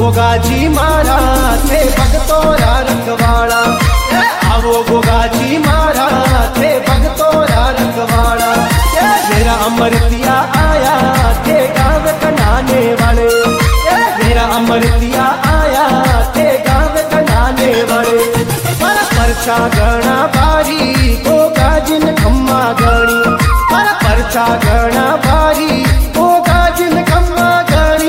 गोगाजी मारा थे भगतों रा रखवाड़ा, आवो गोगाजी मारा थे भगतों रा रखवाड़ा। मेरा अमृतिया आया थे गाँव कनाने वाले, मेरा अमृतिया आया थे गाँव कनाने वाले। पर परचा गणा भारी गोगाजिन खम्मा गणी, पर परचा गणा भारी गोगाजिन खम्मा गणी।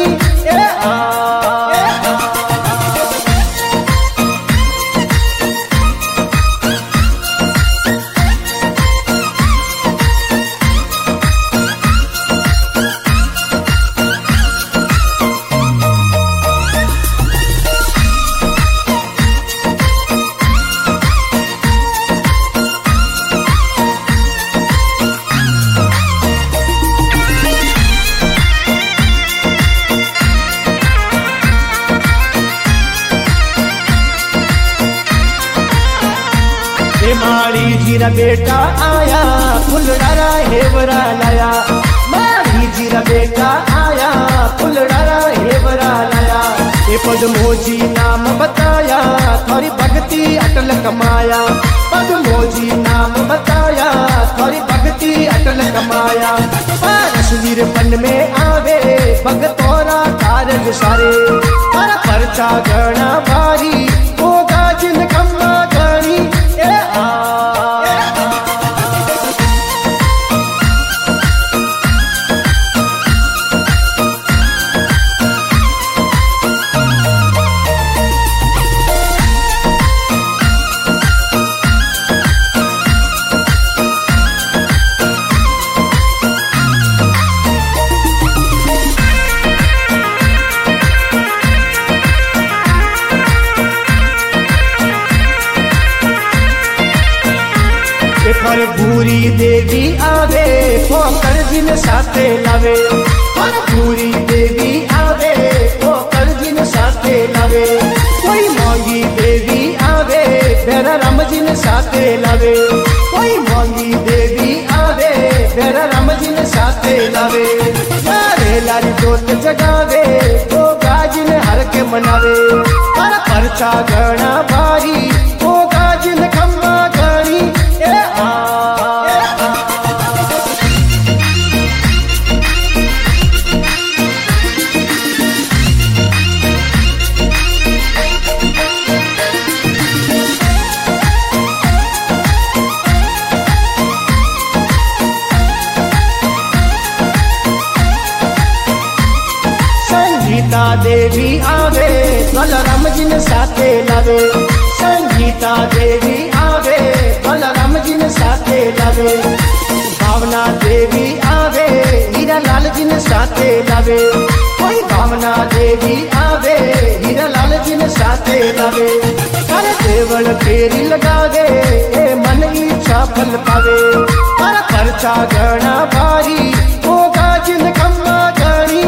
मारी जीरा बेटा आया फुलडारा हेवरा लाया, मारी जीरा बेटा आया फुलडारा हेवरा लाया। ये पद्मोजी नाम बताया थोड़ी भक्ति अटल कमाया, पद्मोजी नाम बताया थोड़ी भक्ति अटल कमाया। तस्वीर पन में आवे भगतोरा कारज सारे, पर परचा गणा भारी गोगाजिन खम्मा गणी। पर भूरी देवी आवे पोकर जिन साथे लावे, पर भूरी देवी आवे पोकर जिन साथे लावे। कोई मोंगी देवी आवे बेरा राम जिन साथे लावे, कोई मोंगी देवी आवे बेरा राम जिन साथे लावे। लारे लारी जोत जगावे गोगाजिन हर के मनावे, पर परचा गणा भारी गोगाजिन खम्मा गणी। संगीता देवी आवे बलराम जिन साथे लावे, संगीता देवी आवे बलराम जिन साथे लावे। भावना देवी आवे हीरा लाल जिन साथे लावे, कोई भावना देवी आवे हीरा लाल जिन साथे लावे। कर देवल फेरी लगावे ए मन इच्छा फल पावे, पर परचा गणा भारी गोगाजिन खम्मा गणी।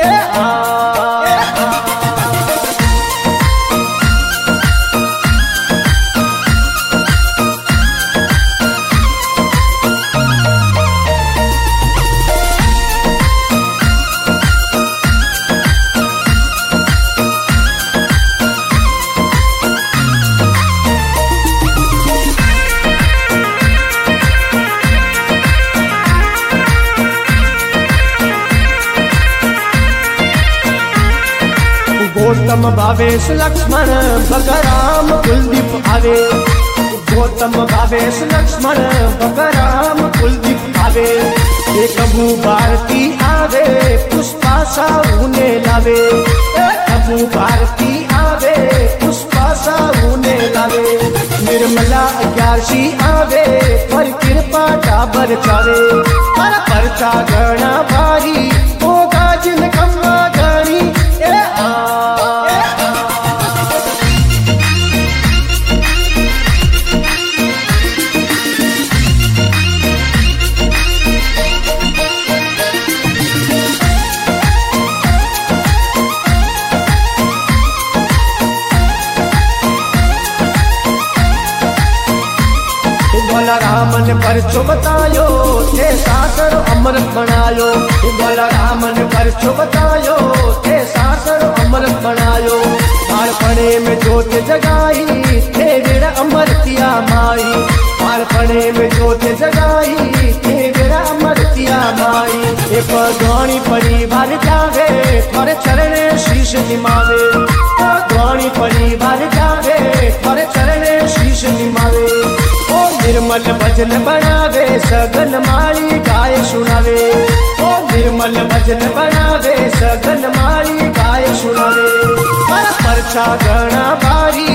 गौतम भावेश लक्ष्मण बगराम कुलदीप आवे, गौतम भावेश लक्ष्मण बगराम कुलदीप आवे। एक अबू भारती आवे पुष्पा साहूने लावे, अबू भारती आवे पुष्पा साहूने लावे। निर्मला अग्यारसी आवे पर कृपा डाबर चावे, पर परचा गणा भारी गोगाजिन खम्मा गणी। बलराम ने परचो बतायो थे सासर अमृत बनायो, बलराम ने परचो बतायो थे सासर अमृत बनायो। जोत जगाई थे मेरा अमरतिया माई, बालपणे में जोत जगाई थे मेरा अमरतिया माई। एक गौणी परिवार जावे थोड़े चरणे शीश निमावे, गौणी परिवार जावे थोड़े चरणे शीश निमावे। ओ निर्मल भजन बनावे सगन माली गाय सुनावे, ओ निर्मल भजन बनावे सगन माली गाय सुनावे। परछा गणा बारी